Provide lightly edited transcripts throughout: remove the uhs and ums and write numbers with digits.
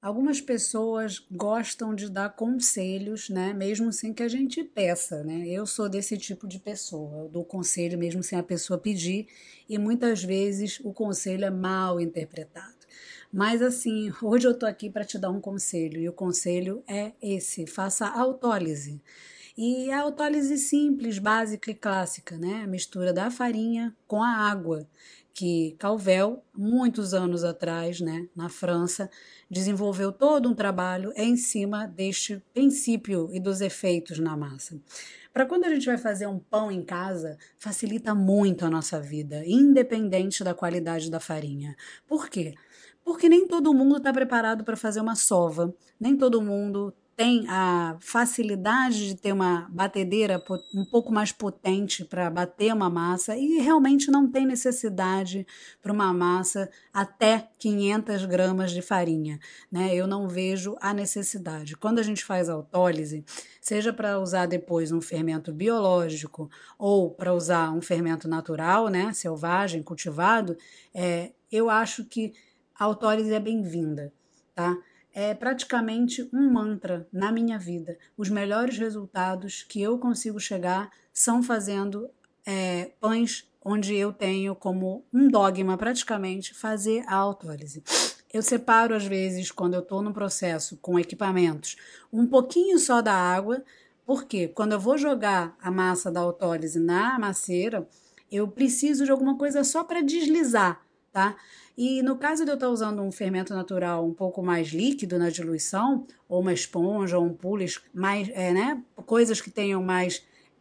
Algumas pessoas gostam de dar conselhos, né? Mesmo sem que a gente peça, né? Eu sou desse tipo de pessoa. Eu dou conselho mesmo sem a pessoa pedir e muitas vezes o conselho é mal interpretado. Mas assim, hoje eu tô aqui para te dar um conselho e o conselho é esse: faça autólise. E a autólise simples, básica e clássica, né? A mistura da farinha com a água, que Calvel, muitos anos atrás, né, na França, desenvolveu todo um trabalho em cima deste princípio e dos efeitos na massa. Para quando a gente vai fazer um pão em casa, facilita muito a nossa vida, independente da qualidade da farinha. Por quê? Porque nem todo mundo está preparado para fazer uma sova, nem todo mundo tem a facilidade de ter uma batedeira um pouco mais potente para bater uma massa e realmente não tem necessidade para uma massa até 500 gramas de farinha, né? Eu não vejo a necessidade. Quando a gente faz autólise, seja para usar depois um fermento biológico ou para usar um fermento natural, né, selvagem, cultivado, eu acho que a autólise é bem-vinda, tá? É praticamente um mantra na minha vida. Os melhores resultados que eu consigo chegar são fazendo pães onde eu tenho como um dogma praticamente fazer a autólise. Eu separo às vezes, quando eu estou no processo com equipamentos, um pouquinho só da água, porque quando eu vou jogar a massa da autólise na macieira, eu preciso de alguma coisa só para deslizar, tá? E no caso de eu estar usando um fermento natural um pouco mais líquido na diluição, ou uma esponja, ou um pulis, mais, né, coisas que tenham mais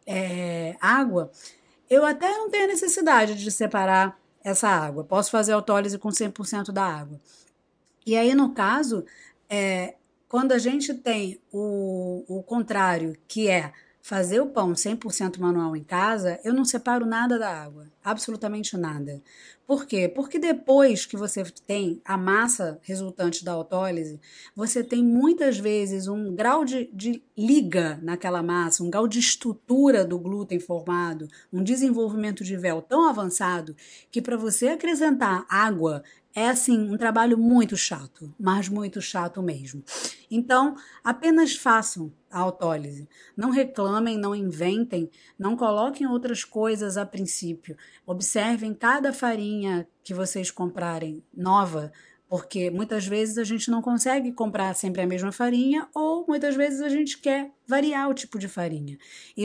água, eu até não tenho necessidade de separar essa água. Posso fazer autólise com 100% da água. E aí, no caso, é, quando a gente tem o contrário, que é fazer o pão 100% manual em casa, eu não separo nada da água, absolutamente nada. Por quê? Porque depois que você tem a massa resultante da autólise, você tem muitas vezes um grau de liga naquela massa, um grau de estrutura do glúten formado, um desenvolvimento de véu tão avançado que para você acrescentar água é assim, um trabalho muito chato, mas muito chato mesmo. Então, apenas façam a autólise. Não reclamem, não inventem, não coloquem outras coisas a princípio. Observem cada farinha que vocês comprarem nova, porque muitas vezes a gente não consegue comprar sempre a mesma farinha ou muitas vezes a gente quer variar o tipo de farinha.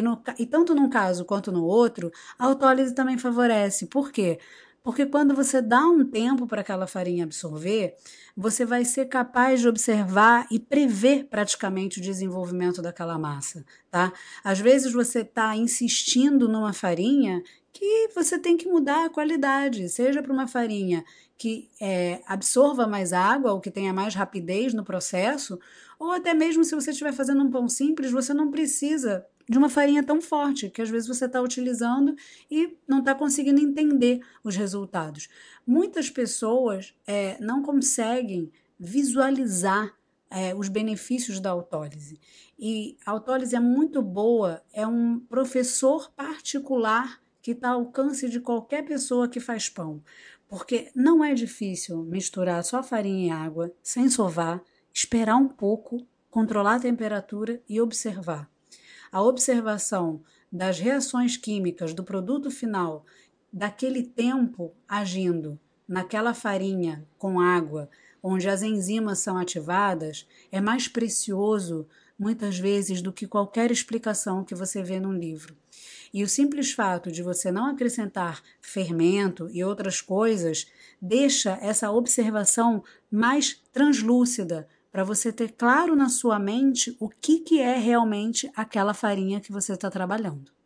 E tanto num caso quanto no outro, a autólise também favorece. Por quê? Porque quando você dá um tempo para aquela farinha absorver, você vai ser capaz de observar e prever praticamente o desenvolvimento daquela massa, tá? Às vezes você está insistindo numa farinha que você tem que mudar a qualidade, seja para uma farinha que absorva mais água ou que tenha mais rapidez no processo, ou até mesmo se você estiver fazendo um pão simples, você não precisa de uma farinha tão forte, que às vezes você está utilizando e não está conseguindo entender os resultados. Muitas pessoas não conseguem visualizar os benefícios da autólise. E a autólise é muito boa, é um professor particular que está ao alcance de qualquer pessoa que faz pão. Porque não é difícil misturar só farinha e água, sem sovar, esperar um pouco, controlar a temperatura e observar. A observação das reações químicas do produto final, daquele tempo agindo naquela farinha com água, onde as enzimas são ativadas, é mais precioso muitas vezes do que qualquer explicação que você vê num livro. E o simples fato de você não acrescentar fermento e outras coisas deixa essa observação mais translúcida, para você ter claro na sua mente o que é realmente aquela farinha que você está trabalhando.